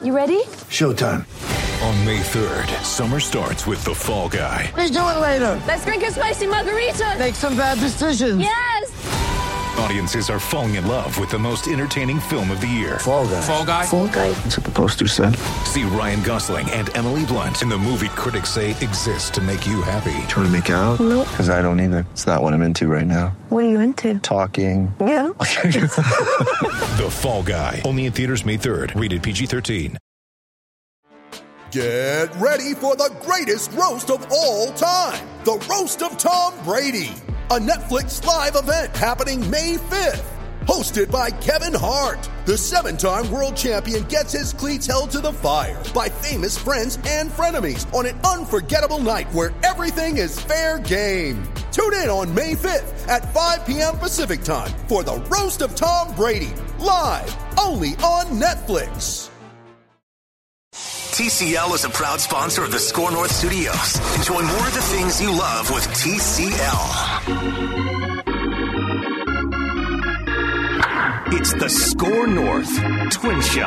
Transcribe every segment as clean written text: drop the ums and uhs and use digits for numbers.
You ready? Showtime. On May 3rd, summer starts with The Fall Guy. Let's do it later. Let's drink a spicy margarita. Make some bad decisions. Yes. Audiences are falling in love with the most entertaining film of the year. Fall Guy. Fall Guy? Fall Guy. That's what the poster said. See Ryan Gosling and Emily Blunt in the movie critics say exists to make you happy. Trying to make it out? Nope. Because I don't either. It's not what I'm into right now. What are you into? Talking. Yeah. The Fall Guy. Only in theaters May 3rd. Rated PG-13. Get ready for the greatest roast of all time. The Roast of Tom Brady. A Netflix live event happening May 5th. Hosted by Kevin Hart. The 7-time world champion gets his cleats held to the fire by famous friends and frenemies on an unforgettable night where everything is fair game. Tune in on May 5th at 5 p.m. Pacific time for the Roast of Tom Brady. Live only on Netflix. TCL is a proud sponsor of the Score North Studios. Enjoy more of the things you love with TCL. It's the Score North Twin Show.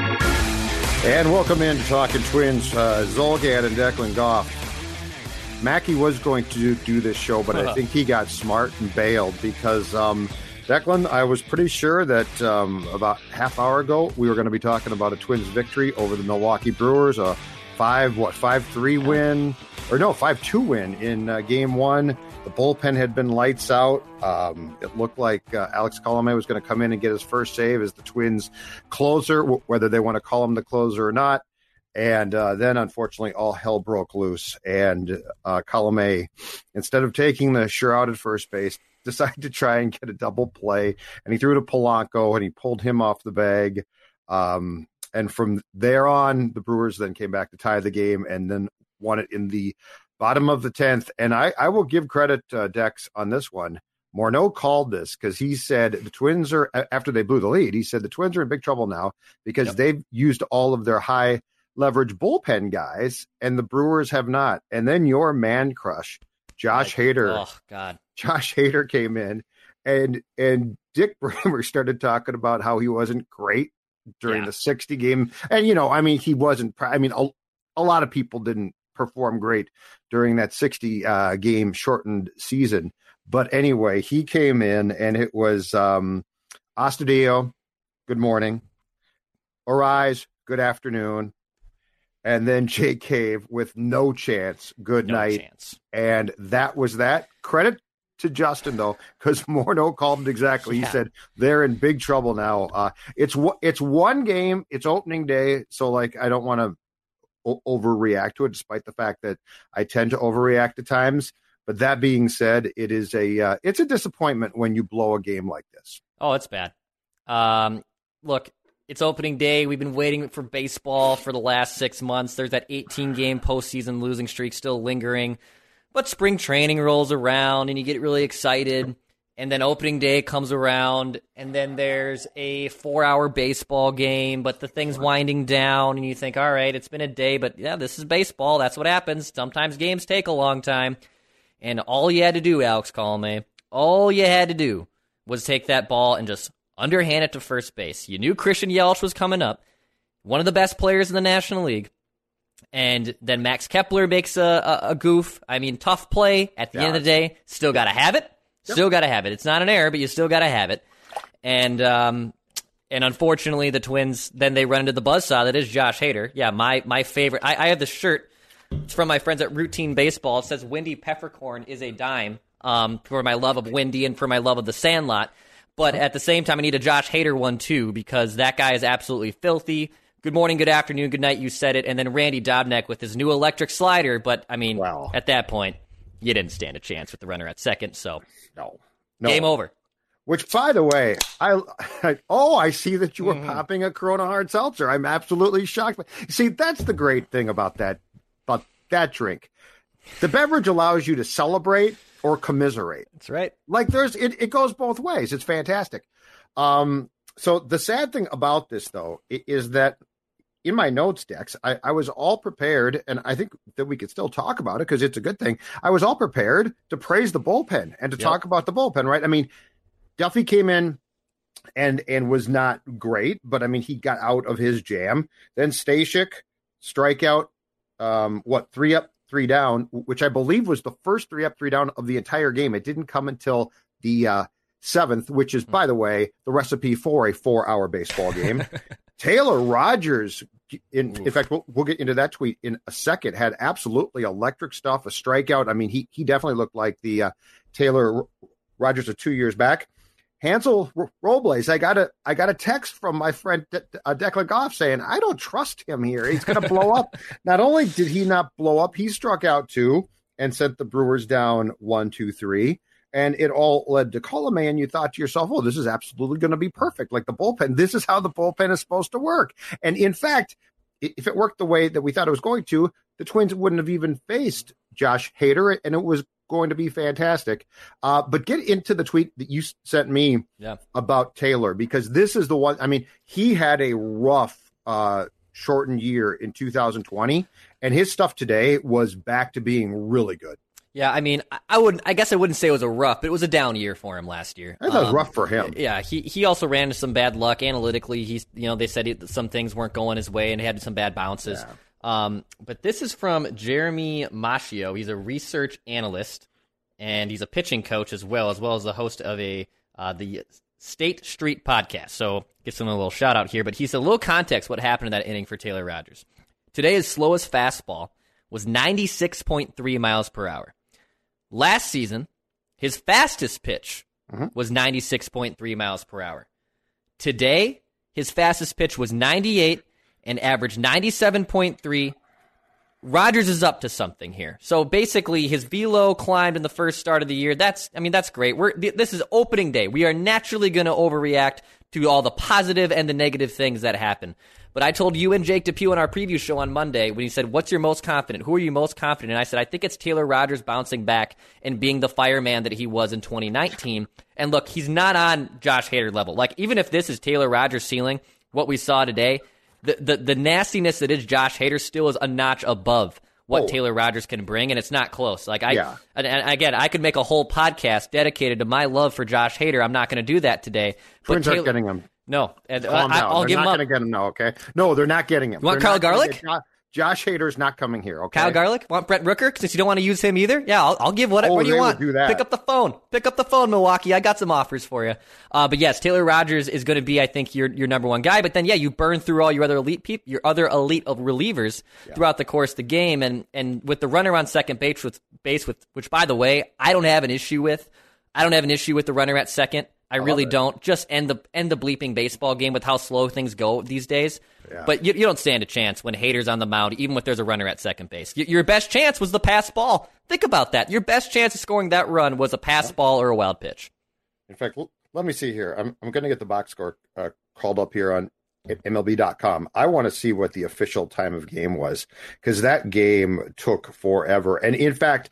And welcome in to Talking Twins. Zulgad and Declan Goff. Mackey was going to do this show, but I think he got smart and bailed because, Declan, I was pretty sure that about half hour ago we were going to be talking about a Twins victory over the Milwaukee Brewers, a 5-3 win, or no, 5-2 win in Game 1. The bullpen had been lights out. It looked like Alex Colomé was going to come in and get his first save as the Twins closer, whether they want to call him the closer or not. And then, unfortunately, all hell broke loose. And Colomé, instead of taking the sure out at first base, decided to try and get a double play. And he threw to Polanco, and he pulled him off the bag. And from there on, the Brewers then came back to tie the game and then won it in the bottom of the 10th. And I will give credit to Dex on this one. Morneau called this because he said the Twins are, after they blew the lead, he said the Twins are in big trouble now because they've used all of their high leverage bullpen guys and the Brewers have not. And then your man crush, Josh Hader. Oh, God. Josh Hader came in and Dick Bremer started talking about how he wasn't great during the 60 game. And, he wasn't, a lot of people didn't perform great during that 60 game shortened season. But anyway, he came in and it was Astudillo, good morning. Arise, good afternoon. And then Jake Cave with no chance, good night. Chance. And that was that. Credit to Justin, though, because Morneau called it exactly. He said they're in big trouble now. It's one game. It's opening day. So, I don't want to overreact to it, despite the fact that I tend to overreact at times. But that being said, it's a disappointment when you blow a game like this. Oh, it's bad. Look, it's opening day. We've been waiting for baseball for the last 6 months. There's that 18-game postseason losing streak still lingering. But spring training rolls around, and you get really excited. And then opening day comes around, and then there's a 4-hour baseball game, but the thing's winding down, and you think, all right, it's been a day, but this is baseball. That's what happens. Sometimes games take a long time. And all you had to do, Alex Colomé, all you had to do was take that ball and just underhand it to first base. You knew Christian Yelich was coming up, one of the best players in the National League. And then Max Kepler makes a goof. Tough play. At the end of the day, still got to have it. Still got to have it. It's not an error, but you still got to have it. And unfortunately, the Twins, then they run into the buzzsaw that is Josh Hader. Yeah, my favorite. I have the shirt. It's from my friends at Routine Baseball. It says Windy Peppercorn is a dime for my love of Windy and for my love of the Sandlot. But at the same time, I need a Josh Hader one, too, because that guy is absolutely filthy. Good morning, good afternoon, good night, you said it. And then Randy Dobnak with his new electric slider. But, At that point, you didn't stand a chance with the runner at second. So, no. Game over. Which, by the way, I see that you were popping a Corona hard seltzer. I'm absolutely shocked. See, that's the great thing about that drink. The beverage allows you to celebrate or commiserate. That's right. It goes both ways. It's fantastic. So the sad thing about this, though, is that in my notes, Dex, I was all prepared, and I think that we could still talk about it because it's a good thing. I was all prepared to praise the bullpen and to talk about the bullpen, right? Duffy came in, and was not great, but I mean, he got out of his jam. Then Stashik, strikeout, 3 up, 3 down, which I believe was the first 3 up, 3 down of the entire game. It didn't come until the 7th, which is, by the way, the recipe for a 4-hour baseball game. Taylor Rogers, in fact, we'll get into that tweet in a second, had absolutely electric stuff, a strikeout. I mean, he definitely looked like the Taylor Rogers of 2 years back. Hansel Robles, I got a text from my friend Declan Goff saying, I don't trust him here. He's going to blow up. Not only did he not blow up, he struck out 2 and sent the Brewers down 1-2-3. And it all led to Colomé, and you thought to yourself, oh, this is absolutely going to be perfect. Like the bullpen, this is how the bullpen is supposed to work. And in fact, if it worked the way that we thought it was going to, the Twins wouldn't have even faced Josh Hader, and it was going to be fantastic. But get into the tweet that you sent me about Taylor, because this is the one. I mean, he had a rough shortened year in 2020, and his stuff today was back to being really good. Yeah, I mean, I guess I wouldn't say it was a rough, but it was a down year for him last year. I thought it was rough for him. Yeah, he also ran into some bad luck analytically. They said some things weren't going his way and he had some bad bounces. Yeah. But this is from Jeremy Machio. He's a research analyst and he's a pitching coach as well as the host of the State Street podcast. So gives him a little shout out here. But he said a little context what happened in that inning for Taylor Rogers. Today, his slowest fastball was 96.3 miles per hour. Last season, his fastest pitch was 96.3 miles per hour. Today, his fastest pitch was 98 and averaged 97.3. Rogers is up to something here. So basically, his velo climbed in the first start of the year. That's great. This is opening day. We are naturally going to overreact to all the positive and the negative things that happen. But I told you and Jake DePew on our preview show on Monday when he said, what's your most confident? Who are you most confident? And I said, I think it's Taylor Rogers bouncing back and being the fireman that he was in 2019. And look, he's not on Josh Hader level. Like, even if this is Taylor Rogers' ceiling, what we saw today, the nastiness that is Josh Hader still is a notch above what Taylor Rogers can bring, and it's not close. Like and again, I could make a whole podcast dedicated to my love for Josh Hader. I'm not going to do that today. Twins aren't getting him. No, and I'll give him up. They're not going to get him now, okay? No, they're not getting him. You want Kyle Garlick? Josh Hader's not coming here, okay? Kyle Garlick? Want Brett Rooker? Since you don't want to use him either? Yeah, I'll give what do you want? Do that. Pick up the phone, Milwaukee. I got some offers for you. But yes, Taylor Rogers is going to be, I think, your number one guy. But then, you burn through all your other elite of relievers throughout the course of the game. And with the runner on second base, which, by the way, I don't have an issue with. I don't have an issue with the runner at second. I really don't. Just end the bleeping baseball game with how slow things go these days. Yeah. But you don't stand a chance when Hader's on the mound, even if there's a runner at second base. Your best chance was the pass ball. Think about that. Your best chance of scoring that run was a pass ball or a wild pitch. In fact, let me see here. I'm going to get the box score called up here on MLB.com. I want to see what the official time of game was, because that game took forever. And in fact,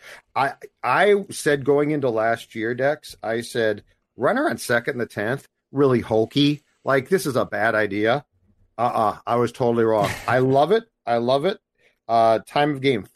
I said going into last year, Dex, I said, runner on second in the 10th, really hokey. Like, this is a bad idea. I was totally wrong. I love it. Time of game,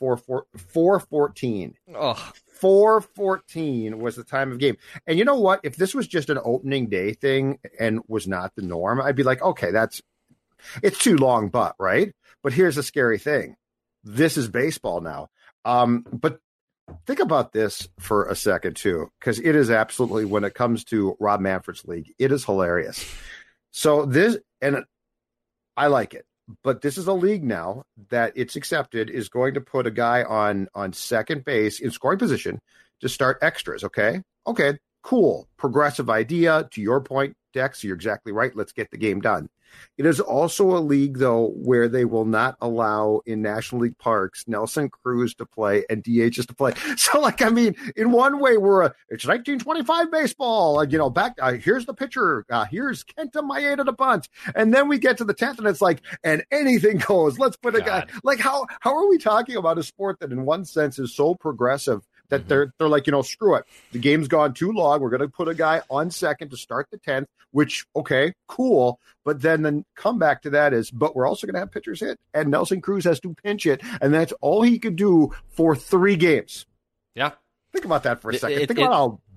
4:14. Oh. 4:14 was the time of game. And you know what? If this was just an opening day thing and was not the norm, I'd be like, okay, it's too long, right? But here's the scary thing. This is baseball now. But think about this for a second, too, because it is absolutely, when it comes to Rob Manfred's league, it is hilarious. So this, and I like it, but this is a league now that it's accepted is going to put a guy on second base in scoring position to start extras, okay? Okay, cool. Progressive idea. To your point, Dex, you're exactly right. Let's get the game done. It is also a league, though, where they will not allow in National League parks Nelson Cruz to play and DHs to play. So, in one way, it's 1925 baseball. Here's the pitcher. Here's Kenta Maeda to bunt. And then we get to the 10th, and it's like, and anything goes. Let's put a guy. Like, how are we talking about a sport that in one sense is so progressive that they're like, screw it. The game's gone too long. We're going to put a guy on second to start the 10th, which, okay, cool. But then the comeback to that is, but we're also going to have pitchers hit, and Nelson Cruz has to pinch it, and that's all he could do for 3 games. Yeah. Think about that for a second. Think about how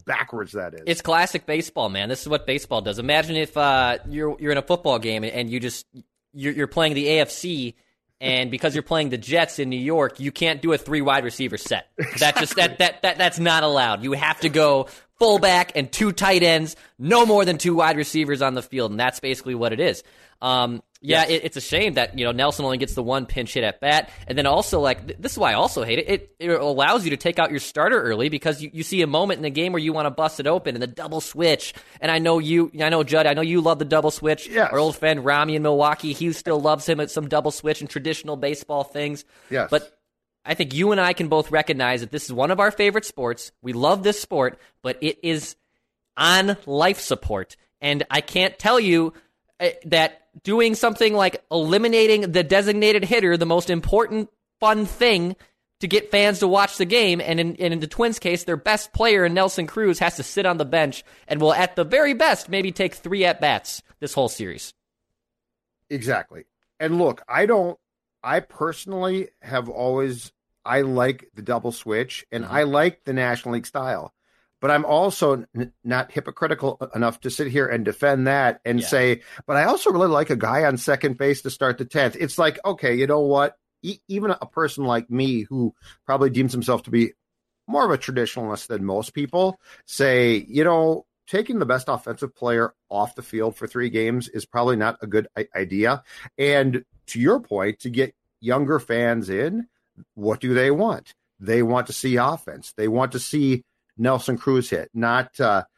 backwards that is. It's classic baseball, man. This is what baseball does. Imagine if you're in a football game and you're playing the AFC, and because you're playing the Jets in New York, you can't do a 3 wide receiver set. That's not allowed. You have to go fullback and 2 tight ends, no more than 2 wide receivers on the field, and that's basically what it is. It's a shame that Nelson only gets the 1 pinch hit at bat, and then also this is why I also hate it. It allows you to take out your starter early because you see a moment in the game where you want to bust it open and the double switch. And I know Judd, I know you love the double switch. Yes. Our old friend Rami in Milwaukee, he still loves him at some double switch and traditional baseball things. Yes. But I think you and I can both recognize that this is one of our favorite sports. We love this sport, but it is on life support, and I can't tell you that doing something like eliminating the designated hitter, the most important, fun thing to get fans to watch the game, and in the Twins' case, their best player, Nelson Cruz, has to sit on the bench and will, at the very best, maybe take 3 at-bats this whole series. Exactly. And look, I personally have always, I like the double switch, and I like the National League style. But I'm also not hypocritical enough to sit here and defend that and say, but I also really like a guy on second base to start the 10th. It's like, okay, you know what? Even a person like me who probably deems himself to be more of a traditionalist than most people say, taking the best offensive player off the field for 3 games is probably not a good idea. And to your point, to get younger fans in, what do they want? They want to see offense. They want to see Nelson Cruz hit, not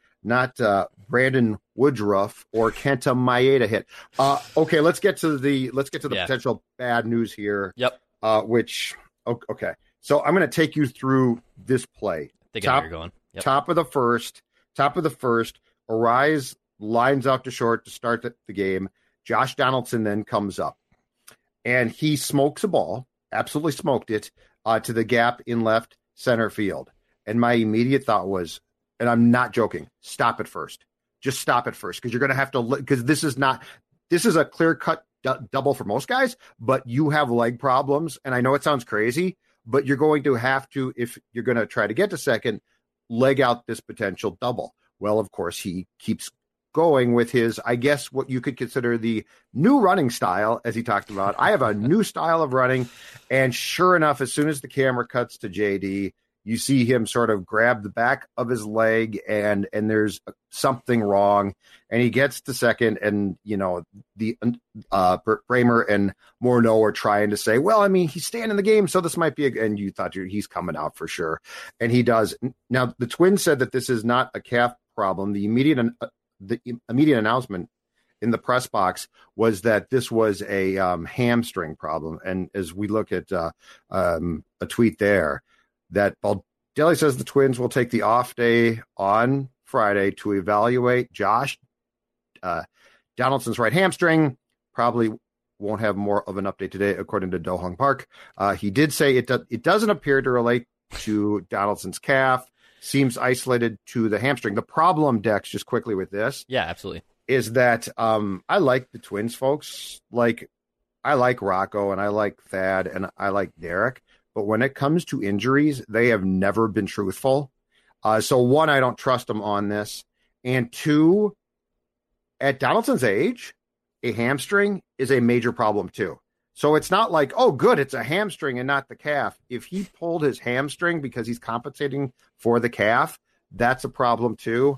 Brandon Woodruff or Kenta Maeda hit. Okay, let's get to the potential bad news here. Yep. Okay. So I'm going to take you through this play. I think I know where you're going. Yep. Top of the first. Arise lines out to short to start the game. Josh Donaldson then comes up, and he smokes a ball. Absolutely smoked it to the gap in left center field. And my immediate thought was, and I'm not joking, stop it first. Just stop it first, because you're going to have to, because this is a clear-cut double for most guys, but you have leg problems. And I know it sounds crazy, but you're going to have to, if you're going to try to get to second, leg out this potential double. Well, of course, he keeps going with his, I guess, what you could consider the new running style, as he talked about. I have a new style of running. And sure enough, as soon as the camera cuts to JD, you see him sort of grab the back of his leg, and there's something wrong, and he gets to second, and the Bramer and Morneau are trying to say, well, I mean, he's staying in the game, so this might be and you thought he's coming out for sure, and he does. Now the Twins said that this is not a calf problem. The immediate announcement in the press box was that this was a hamstring problem, and as we look at a tweet there, that Baldelli says the Twins will take the off day on Friday to evaluate Josh Donaldson's right hamstring. Probably won't have more of an update today, according to Do Hong Park. He did say it doesn't appear to relate to Donaldson's calf. Seems isolated to the hamstring. The problem, Dex, just quickly with this. Yeah, absolutely. Is that I like the Twins, folks. I like Rocco, and I like Thad, and I like Derek. But when it comes to injuries, they have never been truthful. So, 1, I don't trust them on this. And 2, at Donaldson's age, a hamstring is a major problem too. So it's not like, oh, good, it's a hamstring and not the calf. If he pulled his hamstring because he's compensating for the calf, that's a problem too.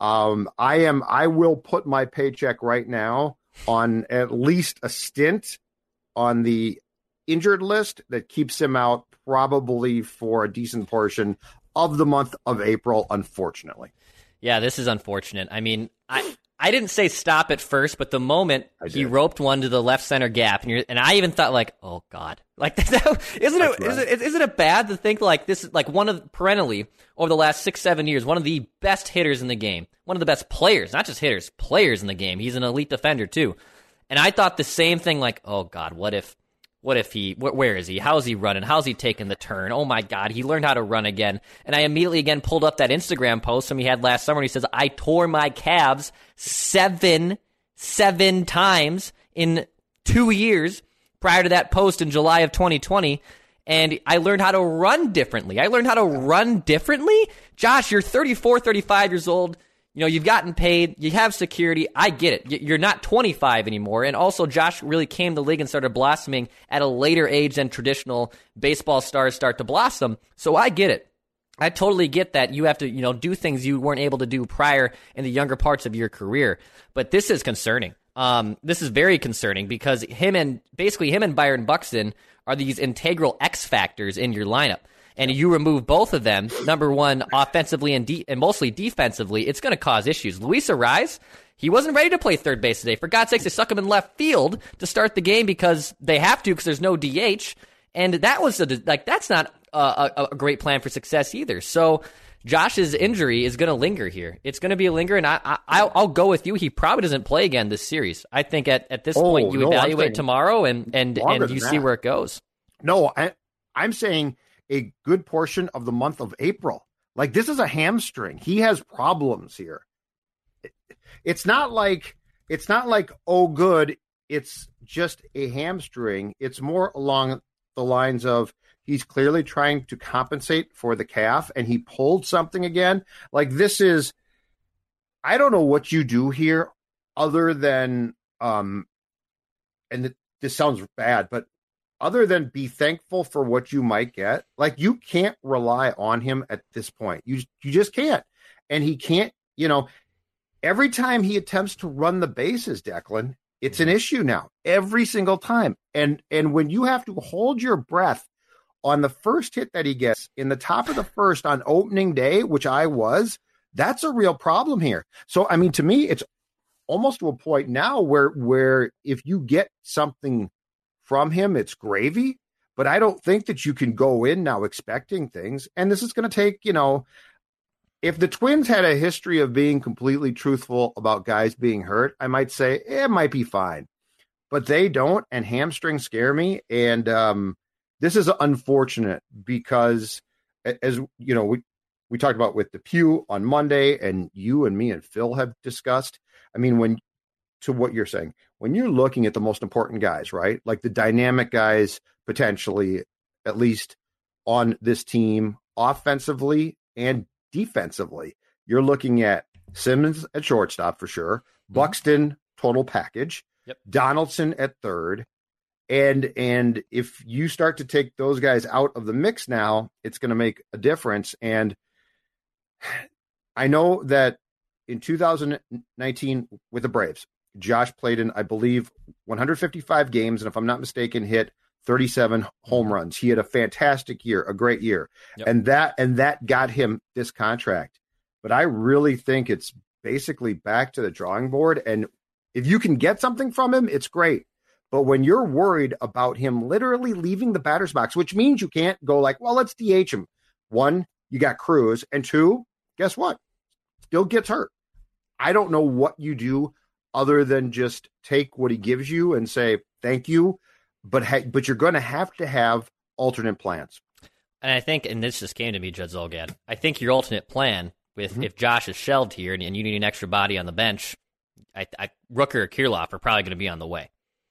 I will put my paycheck right now on at least a stint on the injured list that keeps him out probably for a decent portion of the month of April, unfortunately. Yeah, this is unfortunate. I mean, I didn't say stop at first, but the moment he roped one to the left center gap, and I even thought oh God, isn't it bad to think this is one of perennially over the last 6-7 years, one of the best hitters in the game, one of the best players, not just hitters, players in the game. He's an elite defender too. And I thought the same thing, oh God, what if where is he? How is he running? How's he taking the turn? Oh my God, he learned how to run again. And I immediately again pulled up that Instagram post from he had last summer, and he says, I tore my calves seven times in 2 years prior to that post in July of 2020. and I learned how to run differently. Josh, you're 34, 35 years old. You know, you've gotten paid. You have security. I get it. You're not 25 anymore. And also, Josh really came to the league and started blossoming at a later age than traditional baseball stars start to blossom. So I get it. I totally get that you have to, do things you weren't able to do prior in the younger parts of your career. But this is concerning. This is very concerning because him and Byron Buxton are these integral X factors in your lineup. And you remove both of them, number one, offensively and mostly defensively, it's going to cause issues. Luis Arraez, he wasn't ready to play third base today. For God's sakes, they stuck him in left field to start the game because they have to because there's no DH. And that was that's not a great plan for success either. So Josh's injury is going to linger here. It's going to be a linger, and I'll go with you. He probably doesn't play again this series. I think at this point you evaluate tomorrow and you see where it goes. No, I'm saying a good portion of the month of April. Like, this is a hamstring. He has problems here. It's not like, oh, good, it's just a hamstring. It's more along the lines of he's clearly trying to compensate for the calf and he pulled something again. Like, this is, I don't know what you do here other than, this sounds bad, but other than be thankful for what you might get. Like, you can't rely on him at this point. You just can't. And he can't, every time he attempts to run the bases, Declan, it's an issue now. Every single time. And when you have to hold your breath on the first hit that he gets in the top of the first on opening day, which I was, that's a real problem here. So, I mean, to me, it's almost to a point now where if you get something from him, it's gravy, but I don't think that you can go in now expecting things. And this is going to take, if the Twins had a history of being completely truthful about guys being hurt, I might say it might be fine, but they don't. And hamstrings scare me. And this is unfortunate because, as you know, we talked about with Depew on Monday, and you and me and Phil have discussed. I mean, to what you're saying, when you're looking at the most important guys, right? Like the dynamic guys, potentially, at least on this team, offensively and defensively, you're looking at Simmons at shortstop for sure, Buxton, total package, Donaldson at third. And if you start to take those guys out of the mix now, it's going to make a difference. And I know that in 2019 with the Braves, Josh played in, I believe, 155 games, and if I'm not mistaken, hit 37 home runs. He had a fantastic year, a great year, and that got him this contract. But I really think it's basically back to the drawing board, and if you can get something from him, it's great. But when you're worried about him literally leaving the batter's box, which means you can't go like, well, let's DH him. One, you got Cruz, and two, guess what? Still gets hurt. I don't know what you do other than just take what he gives you and say, thank you. But you're going to have alternate plans. And I think, and this just came to me, Judd Zulgad, I think your alternate plan with if Josh is shelved here and you need an extra body on the bench, Rooker or Kirilloff are probably going to be on the way.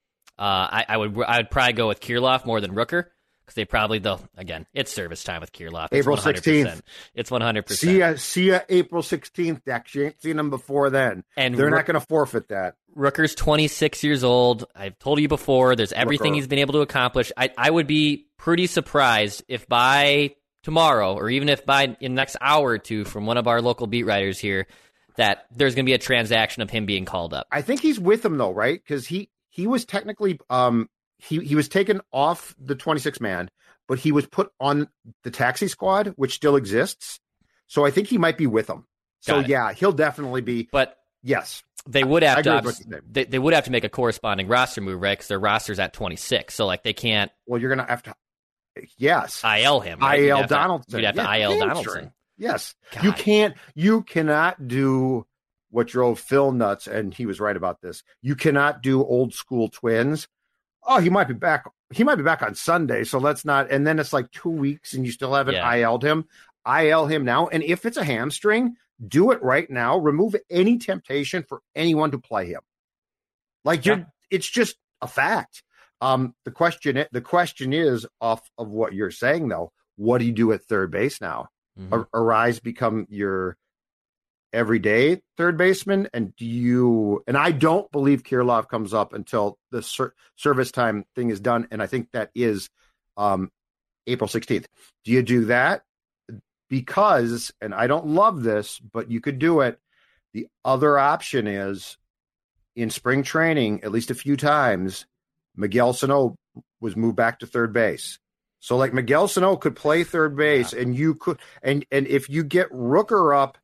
I would probably go with Kirilloff more than Rooker because they probably, again, it's service time with Kirilloff. April 16th. It's 100%. See ya April 16th, Dex. You ain't seen them before then. And they're not going to forfeit that. Rooker's 26 years old. I've told you before, there's everything he's been able to accomplish. I would be pretty surprised if by tomorrow, or even if by in the next hour or two from one of our local beat writers here, that there's going to be a transaction of him being called up. I think he's with him, though, right? Because he was technically he was taken off the 26-man, but he was put on the taxi squad, which still exists. So I think he might be with them. So, yeah, he'll definitely be. But yes. They would have they would have to make a corresponding roster move, right? Because their roster's at 26, so like they can't. Well, you're going to have to, yes, IL him, right? IL Donaldson. You'd have to IL Donaldson. Yes, God. You cannot do what drove Phil nuts, and he was right about this. You cannot do old school Twins. Oh, he might be back. He might be back on Sunday, so let's not. And then it's like 2 weeks, and you still haven't IL'd him. IL him now, and if it's a hamstring, do it right now. Remove any temptation for anyone to play him. Like it's just a fact. The question is off of what you're saying, though. What do you do at third base now? Arraez become your everyday third baseman, and I don't believe Kirilloff comes up until the service time thing is done, and I think that is April 16th. Do you do that? Because, and I don't love this, but you could do it. The other option is in spring training, at least a few times, Miguel Sano was moved back to third base. So like Miguel Sano could play third base, and you could, and if you get Rooker up,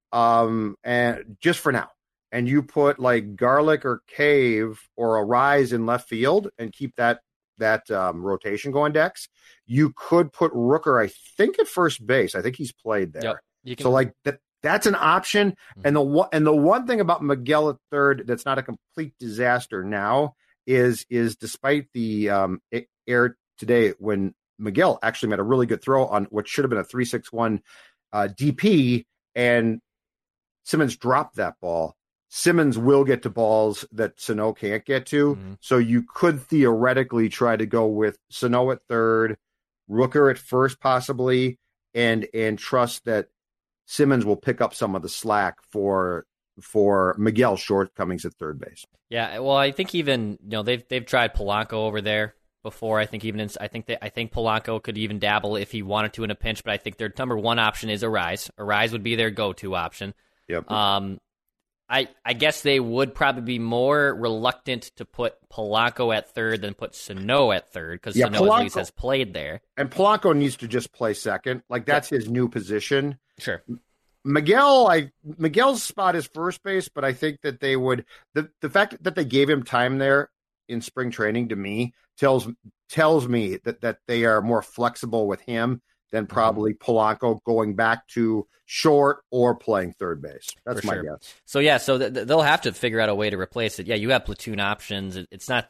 and just for now, and you put like Garlick or Cave or Arraez in left field and keep that rotation going, Dex, you could put Rooker, I think, at first base. I think he's played there. Yep. So like that's an option. And the one thing about Miguel at third that's not a complete disaster now is despite the air today when Miguel actually made a really good throw on what should have been a 3-6-1 DP, and Simmons dropped that ball. Simmons will get to balls that Sano can't get to. So you could theoretically try to go with Sano at third, Rooker at first possibly, and trust that Simmons will pick up some of the slack for Miguel's shortcomings at third base. Yeah, well, I think even they've tried Polanco over there before. I think I think Polanco could even dabble if he wanted to in a pinch, but I think their number one option is Arraez. Arraez would be their go-to option. Yep. I guess they would probably be more reluctant to put Polanco at third than put Sano at third, because Sano at least has played there. And Polanco needs to just play second. Like, that's his new position. Sure. Miguel's spot is first base, but I think that they would the fact that they gave him time there in spring training to me tells me that they are more flexible with him than probably Polanco going back to short or playing third base. That's my guess. So so they'll have to figure out a way to replace it. Yeah, you have platoon options. It's not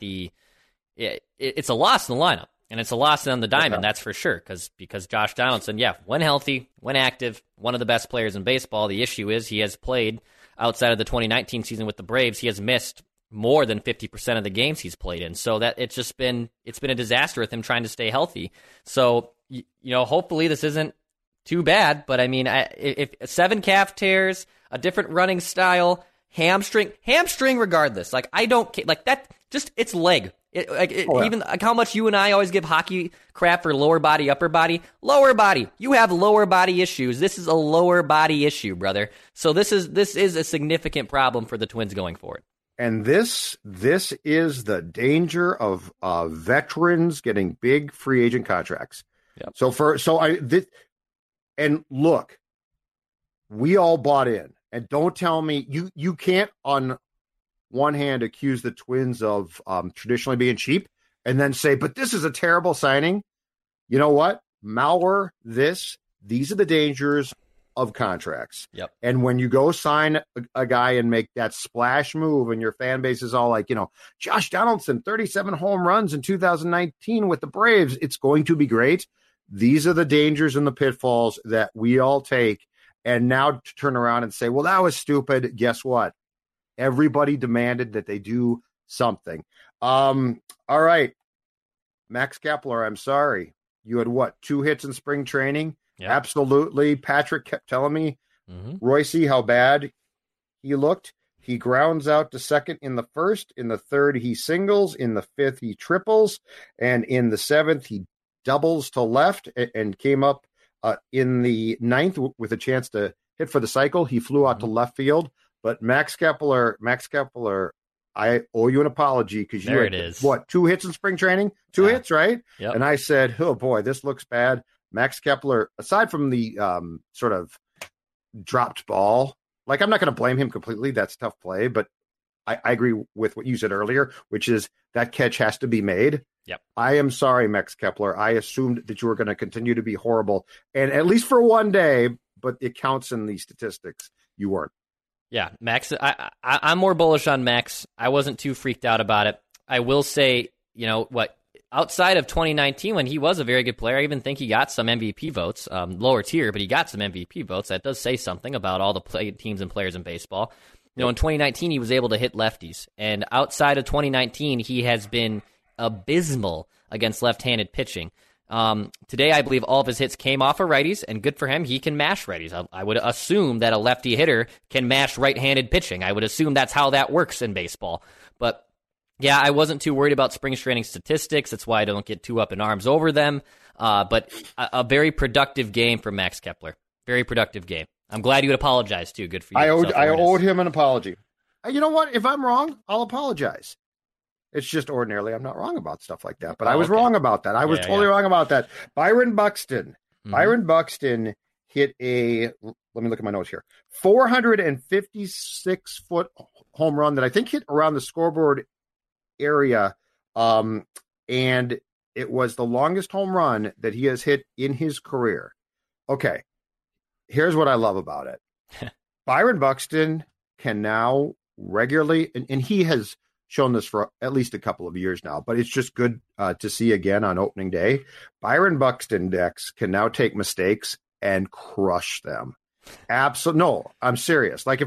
it's a loss in the lineup, and it's a loss on the diamond. That's for sure. Because Josh Donaldson, when healthy, when active, one of the best players in baseball. The issue is he has played outside of the 2019 season with the Braves. He has missed more than 50% of the games he's played in. So that it's been a disaster with him trying to stay healthy. So hopefully this isn't too bad, but I mean, if 7 calf tears, a different running style, hamstring regardless, like I don't care, like that, just it's leg. Even like how much you and I always give hockey crap for lower body, upper body, lower body. You have lower body issues. This is a lower body issue, brother. So this is a significant problem for the Twins going forward. And this is the danger of veterans getting big free agent contracts. Yep. And look, we all bought in, and don't tell me you can't on one hand accuse the Twins of traditionally being cheap and then say, but this is a terrible signing. You know what? Malware these are the dangers of contracts. Yep. And when you go sign a guy and make that splash move and your fan base is all like, Josh Donaldson, 37 home runs in 2019 with the Braves, it's going to be great. These are the dangers and the pitfalls that we all take. And now to turn around and say, well, that was stupid. Guess what? Everybody demanded that they do something. All right. Max Kepler, I'm sorry. You had 2 hits in spring training? Yep. Absolutely. Patrick kept telling me, Royce, how bad he looked. He grounds out to second in the first. In the third, he singles. In the fifth, he triples. And in the seventh, he doubles to left and came up in the ninth with a chance to hit for the cycle. He flew out to left field. But Max Kepler, I owe you an apology because you had 2 hits in spring training? 2 hits, right? Yep. And I said, oh, boy, this looks bad. Max Kepler, aside from the sort of dropped ball, like I'm not going to blame him completely. That's a tough play, but I agree with what you said earlier, which is that catch has to be made. Yep. I am sorry, Max Kepler. I assumed that you were going to continue to be horrible, and at least for one day, but it counts in the statistics. You weren't. Yeah, Max, I'm more bullish on Max. I wasn't too freaked out about it. I will say, outside of 2019, when he was a very good player, I even think he got some MVP votes, lower tier, but he got some MVP votes. That does say something about all the teams and players in baseball. In 2019, he was able to hit lefties. And outside of 2019, he has been abysmal against left-handed pitching. Today, I believe all of his hits came off of righties, and good for him. He can mash righties. I would assume that a lefty hitter can mash right-handed pitching. I would assume that's how that works in baseball. But yeah, I wasn't too worried about spring training statistics. That's why I don't get too up in arms over them. But a very productive game for Max Kepler. Very productive game. I'm glad you would apologize, too. Good for you. I owed him an apology. You know what? If I'm wrong, I'll apologize. It's just ordinarily I'm not wrong about stuff like that. But I was wrong about that. I was totally wrong about that. Byron Buxton. Mm-hmm. Byron Buxton hit let me look at my notes here, 456-foot home run that I think hit around the scoreboard area. And it was the longest home run that he has hit in his career. Okay. Here's what I love about it. Byron Buxton can now regularly, and he has shown this for at least a couple of years now, but it's just good to see again on opening day. Byron Buxton, Dex, can now take mistakes and crush them. Absolutely. No, I'm serious. Like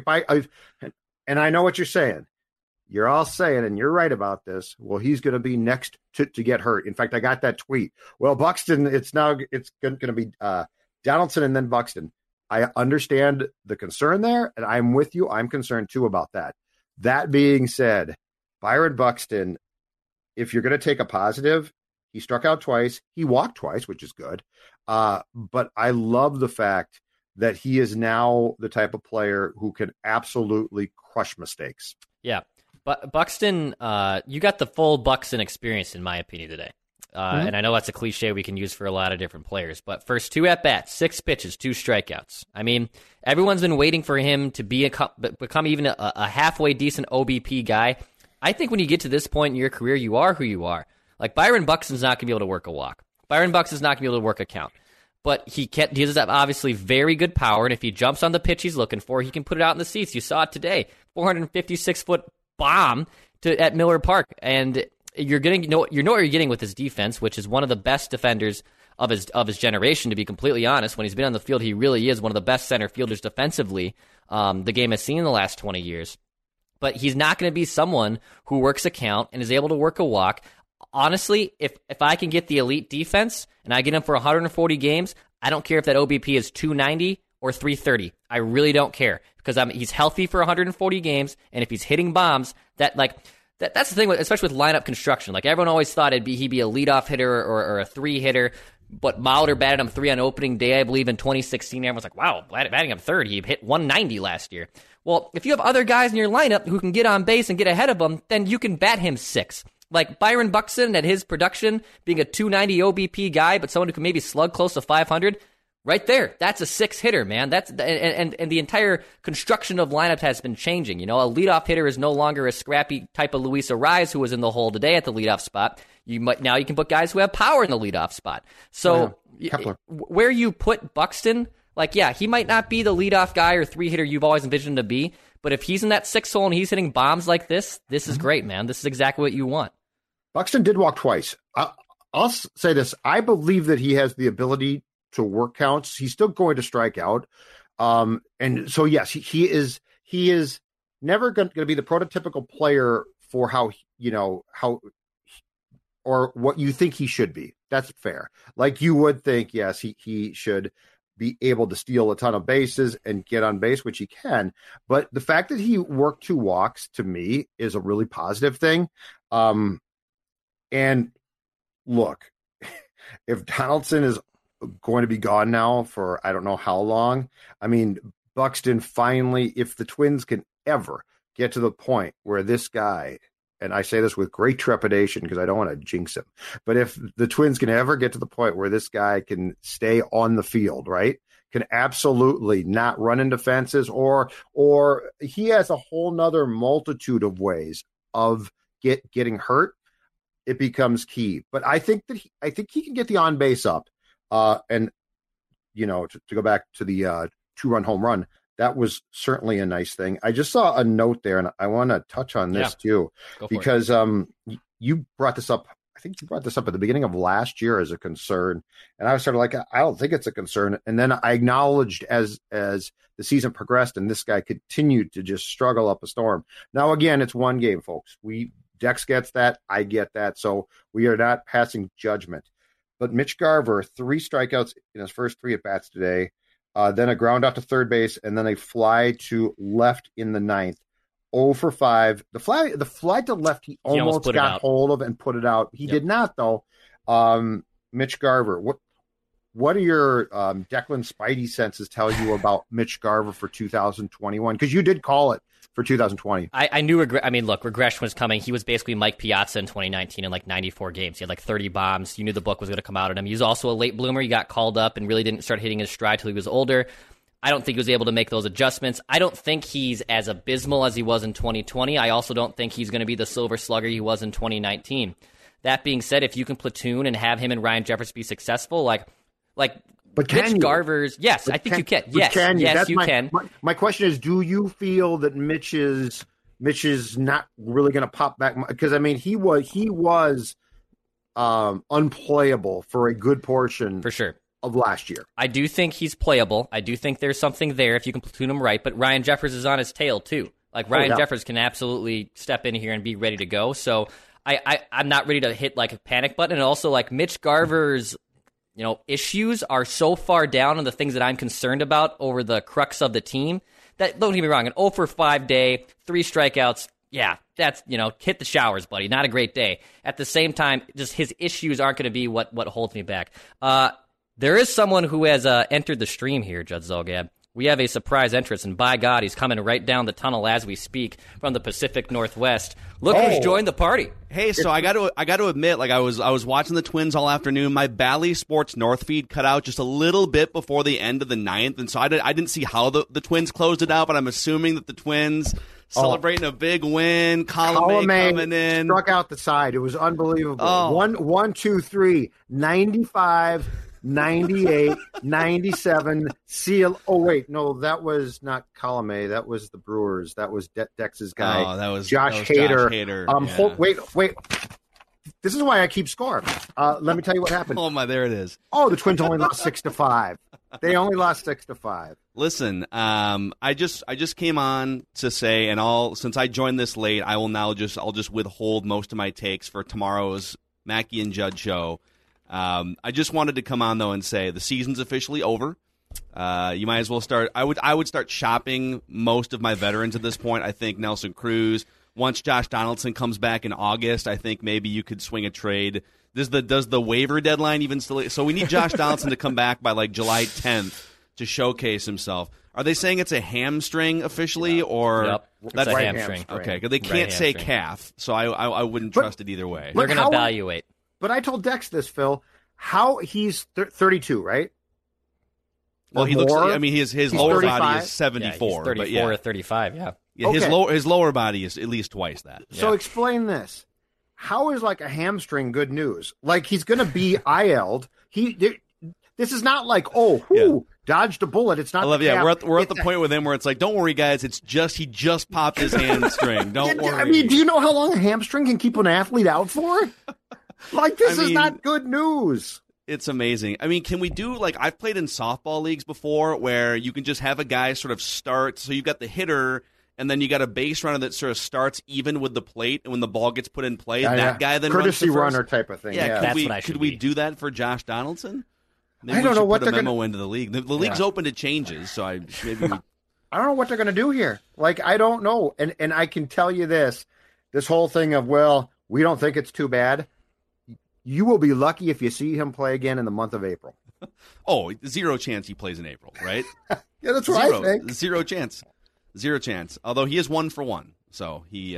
and I know what you're saying. You're all saying, and you're right about this, well, he's going to be next to get hurt. In fact, I got that tweet. Well, Buxton, it's going to be Donaldson and then Buxton. I understand the concern there, and I'm with you. I'm concerned, too, about that. That being said, Byron Buxton, if you're going to take a positive, he struck out twice. He walked twice, which is good. But I love the fact that he is now the type of player who can absolutely crush mistakes. Yeah. But Buxton, you got the full Buxton experience, in my opinion, today. And I know that's a cliche we can use for a lot of different players, but first 2 at-bats, 6 pitches, 2 strikeouts. I mean, everyone's been waiting for him to become even a halfway decent OBP guy. I think when you get to this point in your career, you are who you are. Like, Byron Buxton's not going to be able to work a walk. Byron Buxton's not going to be able to work a count. But he does have obviously very good power, and if he jumps on the pitch he's looking for, he can put it out in the seats. You saw it today, 456-foot bomb at Miller Park, and you know what you're getting with his defense, which is one of the best defenders of his generation, to be completely honest. When he's been on the field, he really is one of the best center fielders defensively the game has seen in the last 20 years. But he's not going to be someone who works a count and is able to work a walk. Honestly, if I can get the elite defense and I get him for 140 games, I don't care if that OBP is 290 or 330. I really don't care, because he's healthy for 140 games, and if he's hitting bombs, that's the thing, especially with lineup construction. Like, everyone always thought he'd be a leadoff hitter or a 3 hitter, but Mauldin batted him 3 on opening day, I believe, in 2016. Everyone's like, wow, batting him 3rd. He hit 190 last year. Well, if you have other guys in your lineup who can get on base and get ahead of him, then you can bat him 6. Like Byron Buxton at his production, being a 290 OBP guy, but someone who can maybe slug close to 500, right there, that's a 6 hitter, man. That's and the entire construction of lineups has been changing. You know, a leadoff hitter is no longer a scrappy type of Luis Arraez who was in the hole today at the leadoff spot. Now you can put guys who have power in the leadoff spot. So where you put Buxton, like, yeah, he might not be the leadoff guy or 3 hitter you've always envisioned him to be, but if he's in that 6 hole and he's hitting bombs like this is great, man. This is exactly what you want. Buxton did walk twice. I'll say this. I believe that he has the ability to work counts. He's still going to strike out. And so, yes, he is never going to be the prototypical player for how or what you think he should be. That's fair. Like, you would think, yes, he should be able to steal a ton of bases and get on base, which he can. But the fact that he worked 2 walks, to me, is a really positive thing. And look, if Donaldson is going to be gone now for I don't know how long, I mean, Buxton finally, if the Twins can ever get to the point where this guy, and I say this with great trepidation because I don't want to jinx him, but if the Twins can ever get to the point where this guy can stay on the field, right, can absolutely not run into fences, or he has a whole nother multitude of ways of getting hurt, it becomes key. But I think he can get the on base up. And, you know, to go back to the 2-run home run, that was certainly a nice thing. I just saw a note there, and I want to touch on this too, because you brought this up. I think you brought this up at the beginning of last year as a concern, and I was sort of like, I don't think it's a concern. And then I acknowledged as the season progressed, and this guy continued to just struggle up a storm. Now, again, it's one game, folks. We Dex gets that. I get that. So we are not passing judgment. But Mitch Garver, 3 strikeouts in his first 3 at-bats today, then a ground out to third base, and then a fly to left in the 9th. 0 for 5. The fly to left, he almost got hold of and put it out. He did not, though. Mitch Garver, what do your Declan Spidey senses tell you about Mitch Garver for 2021? Because you did call it for 2020. I knew regression was coming. He was basically Mike Piazza in 2019 in like 94 games. He had like 30 bombs. You knew the book was going to come out on him. He was also a late bloomer. He got called up and really didn't start hitting his stride till he was older. I don't think he was able to make those adjustments. I don't think he's as abysmal as he was in 2020. I also don't think he's going to be the silver slugger he was in 2019. That being said, if you can platoon and have him and Ryan Jeffers be successful, but Mitch Garver's, yes, I think you can. Yes, you can. My question is, do you feel that Mitch is not really going to pop back? Because I mean, he was unplayable for a good portion, for sure, of last year. I do think he's playable. I do think there's something there if you can platoon him right. But Ryan Jeffers is on his tail too. Like Ryan Jeffers can absolutely step in here and be ready to go. So I'm not ready to hit like a panic button. And also like Mitch Garver's, issues are so far down on the things that I'm concerned about over the crux of the team that, don't get me wrong, an 0 for 5 day, 3 strikeouts, yeah, that's, hit the showers, buddy. Not a great day. At the same time, just his issues aren't going to be what holds me back. There is someone who has entered the stream here, Judge Zulgad. We have a surprise entrance, and by God, he's coming right down the tunnel as we speak from the Pacific Northwest. Look who's joined the party. Hey, so I got to admit, like I was watching the Twins all afternoon. My Bally Sports North feed cut out just a little bit before the end of the 9th, and so I didn't see how the Twins closed it out, but I'm assuming that the Twins celebrating a big win. Colomé coming in, struck out the side. It was unbelievable. 1, 2, 3, 95. 98, 97, seal. Oh, wait. No, that was not Colomé. That was the Brewers. That was Dex's guy. Oh, that was Josh Hader. Yeah. Wait. This is why I keep score. Let me tell you what happened. Oh, my, there it is. Oh, the Twins only lost 6-5. They only lost 6-5. Listen, I just came on to say, and since I joined this late, I'll just withhold most of my takes for tomorrow's Mackey and Judd show. I just wanted to come on, though, and say the season's officially over. You might as well start. I would start shopping most of my veterans at this point. I think Nelson Cruz. Once Josh Donaldson comes back in August, I think maybe you could swing a trade. Does the waiver deadline even still? So we need Josh Donaldson to come back by like July 10th to showcase himself. Are they saying it's a hamstring officially, or yep. That's a hamstring? Okay, because they can't say calf, so I wouldn't trust it either way. They're going to evaluate. But I told Dex this, Phil. How he's 32, right? Well, he looks. I mean, his lower 35? Body is 74. Yeah, he's 34 or 35. Yeah. Okay. His lower body is at least twice that. So explain this. How is like a hamstring good news? Like he's going to be IL'd. This is not like dodged a bullet. It's not. I love. We're at the point with him where it's like, don't worry, guys. It's just he just popped his hamstring. Don't worry. I mean, do you know how long a hamstring can keep an athlete out for? Like, this is not good news. It's amazing. I mean, can we do, like, I've played in softball leagues before where you can just have a guy sort of start. So you've got the hitter, and then you got a base runner that sort of starts even with the plate. And when the ball gets put in play, that guy then courtesy runs runner type of thing. Yeah, could we do that for Josh Donaldson? Maybe I don't know what they're going to put a memo into the league. The league's open to changes, so I don't know what they're going to do here. Like, I don't know. And I can tell you this whole thing of, we don't think it's too bad. You will be lucky if you see him play again in the month of April. Oh, 0 chance he plays in April, right? Yeah, that's what I think. 0 chance. 0 chance. Although he is 1 for 1. So he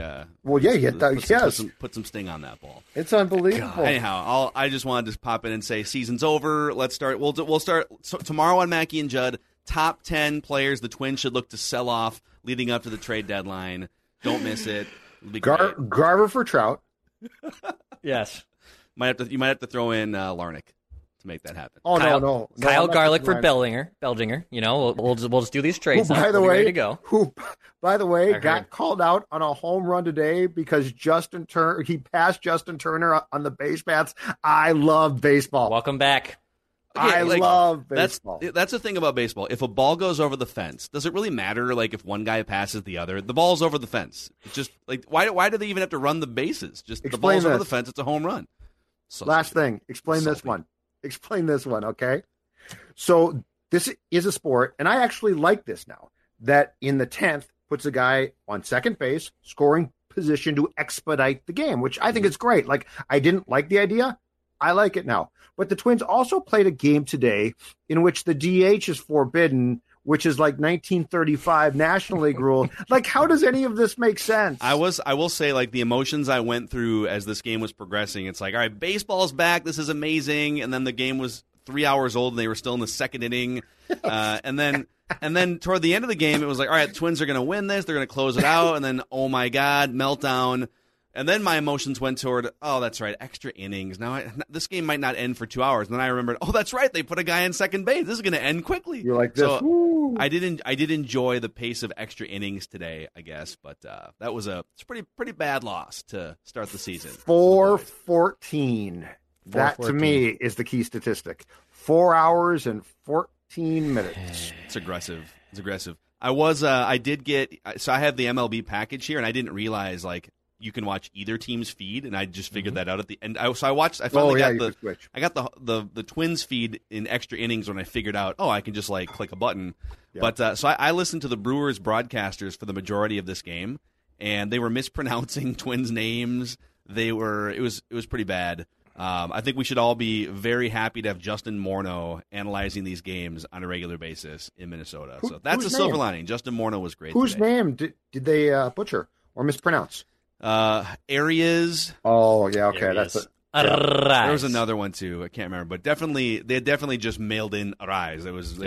put some sting on that ball. It's unbelievable. God. Anyhow, I just wanted to pop in and say season's over. Let's start. We'll start tomorrow on Mackey and Judd. Top 10 players the Twins should look to sell off leading up to the trade deadline. Don't miss it. It'll be Garver for Trout. Yes. You might have to throw in Larnach to make that happen. Oh, no. Kyle Garlick for Bellinger. We'll just do these trades. By the way, I got called out on a home run today because he passed Justin Turner on the base paths. I love baseball. Welcome back. I love baseball. That's the thing about baseball. If a ball goes over the fence, does it really matter? Like if one guy passes the other, the ball's over the fence. It's just like why do they even have to run the bases? Just the ball's over the fence. It's a home run. So Last thing. Explain this one. Explain this one. Okay. So this is a sport, and I actually like this now. That in the 10th puts a guy on second base, scoring position to expedite the game, which I think is great. Like I didn't like the idea. I like it now. But the Twins also played a game today in which the DH is forbidden, which is like 1935 National League rule. Like, how does any of this make sense? I will say, like, the emotions I went through as this game was progressing, it's like, all right, baseball's back. This is amazing. And then the game was 3 hours old and they were still in the second inning. And then toward the end of the game, it was like, all right, the Twins are going to win this. They're going to close it out. And then, oh my God, meltdown. And then my emotions went toward, oh, that's right, extra innings. Now, this game might not end for 2 hours. And then I remembered, oh, that's right, they put a guy in second base. This is going to end quickly. You're like this. So I did enjoy the pace of extra innings today, I guess. But that was it's a pretty bad loss to start the season. 4:14. That, to me, is the key statistic. 4 hours and 14 minutes. It's aggressive. I did get, so I have the MLB package here, and I didn't realize, like, you can watch either team's feed, and I just figured that out at the end. I finally got the Twins feed in extra innings when I figured out, I can just like click a button. Yeah. But so I listened to the Brewers broadcasters for the majority of this game, and they were mispronouncing Twins names. It was pretty bad. I think we should all be very happy to have Justin Morneau analyzing these games on a regular basis in Minnesota. So that's a silver lining. Justin Morneau was great. Whose name did they butcher or mispronounce? Arias. Oh yeah, okay. Arias. That's there was another one too. I can't remember, but they definitely just mailed in Arias. It was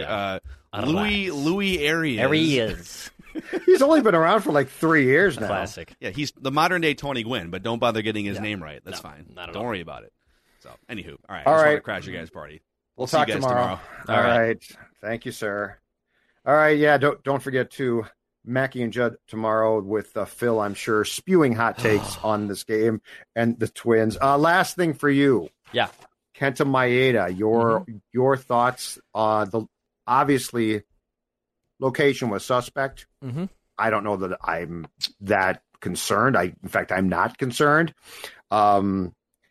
Louis Arias. Arias. He's only been around for like 3 years now. Classic. Yeah, he's the modern day Tony Gwynn, but don't bother getting his name right. That's fine. Don't worry about it. So, anywho, all right. I just want to crash your guys' party. We'll see talk you guys tomorrow. tomorrow. All right. Thank you, sir. All right. Yeah. Don't forget to Mackie and Judd tomorrow with Phil, I'm sure, spewing hot takes on this game and the Twins. Last thing for you. Yeah. Kenta Maeda, your thoughts. Obviously, location was suspect. Mm-hmm. I don't know that I'm that concerned. In fact, I'm not concerned. The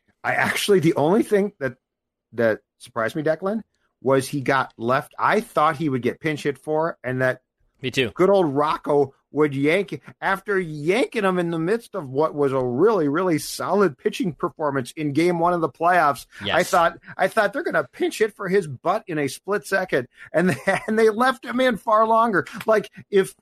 only thing that surprised me, Declan, was he got left. I thought he would get pinch hit for, and that me too. Good old Rocco would yank after yanking him in the midst of what was a really, really solid pitching performance in Game 1 of the playoffs. Yes. I thought they're going to pinch hit for his butt in a split second, and they left him in far longer. Like if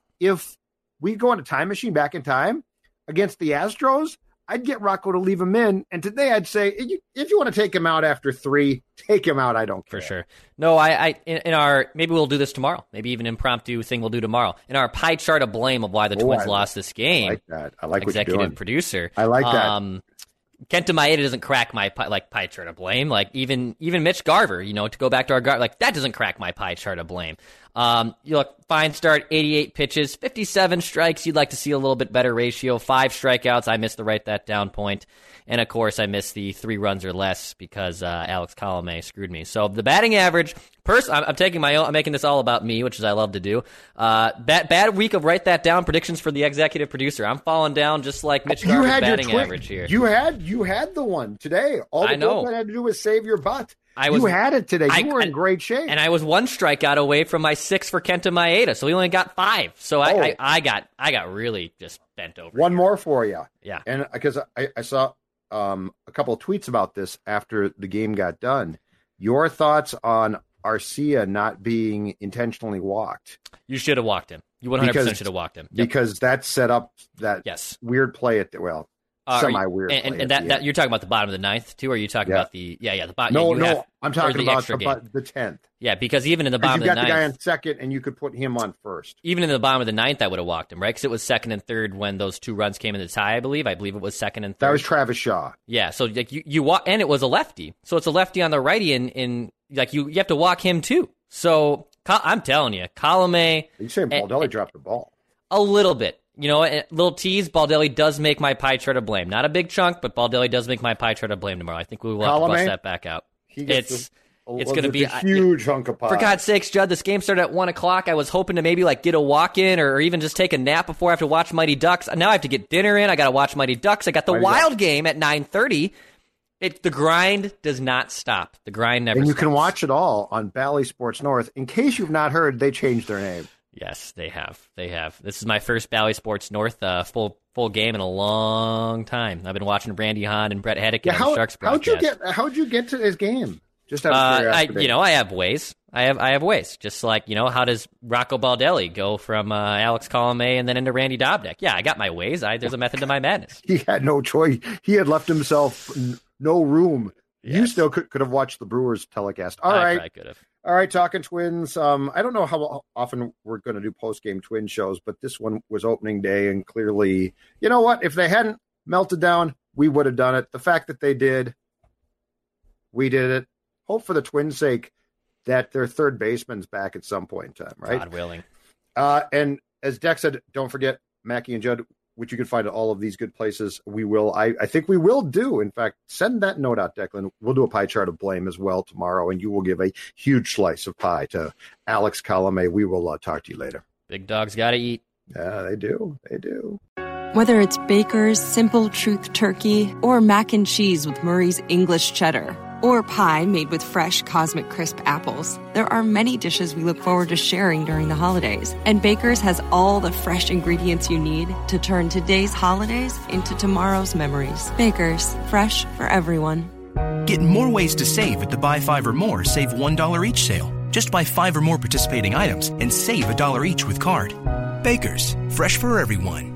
we go on a time machine back in time against the Astros, I'd get Rocco to leave him in. And today I'd say, if you want to take him out after 3, take him out. I don't care. For sure. No, in our, maybe we'll do this tomorrow. Maybe even impromptu thing we'll do tomorrow. In our pie chart of blame of why the Twins lost this game. I like that. I like executive what you're doing. Producer. I like that. Kenta Maeda doesn't crack my pie chart of blame. Like even Mitch Garver, to go back to our guard, like that doesn't crack my pie chart of blame. You look, fine start, 88 pitches, 57 strikes. You'd like to see a little bit better ratio. 5 strikeouts. I missed the write that down point. And of course, I missed the 3 runs or less because Alex Colomé screwed me. So the batting average, I'm taking my own. I'm making this all about me, which is I love to do. Bad week of write that down predictions for the executive producer. I'm falling down just like Mitch Garver's batting average here. You had the one today. All the bullpen had to do was save your butt. You had it today. You were in great shape. And I was 1 strikeout away from my 6 for Kenta Maeda, so he only got 5. So I got really just bent over. One more for you. Yeah. And because I saw a couple of tweets about this after the game got done. Your thoughts on Arcia not being intentionally walked? You should have walked him. You 100% should have walked him. Yep. Because that set up that weird play at semi-weird. And that you're talking about the bottom of the 9th too, or are you talking about the the bottom? No, I'm talking about the 10th. Yeah, because even in the bottom of the 9th, you got the guy on second, and you could put him on first. Even in the bottom of the 9th, I would have walked him, right? Because it was 2nd and 3rd when those 2 runs came in the tie. I believe it was 2nd and 3rd. That was Travis Shaw. Yeah, so like you walk, and it was a lefty, so it's a lefty on the righty, and like you have to walk him too. So I'm telling you, Colomé. You saying Baldelli dropped the ball a little bit? A little tease, Baldelli does make my pie chart of blame. Not a big chunk, but Baldelli does make my pie chart of blame tomorrow. I think we will have to bust that back out. It's going to be a huge hunk of pie. For God's sakes, Judd, this game started at 1 o'clock. I was hoping to maybe like get a walk in or even just take a nap before I have to watch Mighty Ducks. Now I have to get dinner in. I got to watch Mighty Ducks. I got the Wild game at 9:30. The grind does not stop. The grind never stops. And you can watch it all on Bally Sports North. In case you've not heard, they changed their name. Yes, they have. They have. This is my first Bally Sports North full game in a long time. I've been watching Randy Hahn and Brett Hedick on the Sharks broadcast. How'd you get to this game? Just out of curiosity. I have ways. I have ways. Just like, how does Rocco Baldelli go from Alex Colomé and then into Randy Dobnak? Yeah, I got my ways. There's a method to my madness. He had no choice. He had left himself no room. Yes. You still could have watched the Brewers telecast. All right. I could have. All right, talking Twins. I don't know how often we're going to do post-game Twin shows, but this one was opening day, and clearly, you know what? If they hadn't melted down, we would have done it. The fact that they did, we did it. Hope for the Twins' sake that their third baseman's back at some point in time, right? God willing. And as Deck said, don't forget Mackie and Judd, which you can find at all of these good places. We will, I think we will do. In fact, send that note out, Declan. We'll do a pie chart of blame as well tomorrow, and you will give a huge slice of pie to Alex Colomé. We will talk to you later. Big dogs got to eat. Yeah, they do. They do. Whether it's Baker's Simple Truth Turkey or mac and cheese with Murray's English Cheddar, or pie made with fresh Cosmic Crisp apples, there are many dishes we look forward to sharing during the holidays. And Baker's has all the fresh ingredients you need to turn today's holidays into tomorrow's memories. Baker's, fresh for everyone. Get more ways to save at the Buy 5 or More Save $1 each sale. Just buy 5 or more participating items and save $1 each with card. Baker's, fresh for everyone.